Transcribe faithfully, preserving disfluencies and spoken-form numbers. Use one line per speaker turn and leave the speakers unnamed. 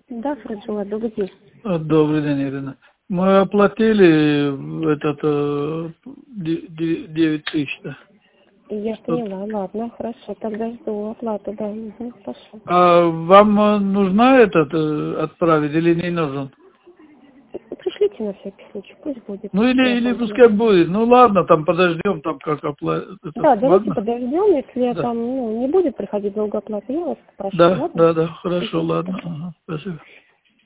Да, Фраджула, добрый день.
А, Добрый день, Ирина. Мы оплатили этот э, де- де- девять тысяч. да.
Я
Что-
поняла, ладно, хорошо, тогда жду оплату, да, угу, хорошо.
А вам э, нужна этот э, отправить или не нужен?
Пришлите на всякий случай, пусть будет.
Ну или,
Я
или
оформлю.
пускай будет. Ну ладно, там подождем, там как оплатить.
Да, давайте
Ладно?
подождем, если я
Да.
там ну, не будет приходить долго оплата, я вас попрошу,
Да,
ладно?
да, да, хорошо,
Угу,
ладно.
хорошо.
Ага, спасибо.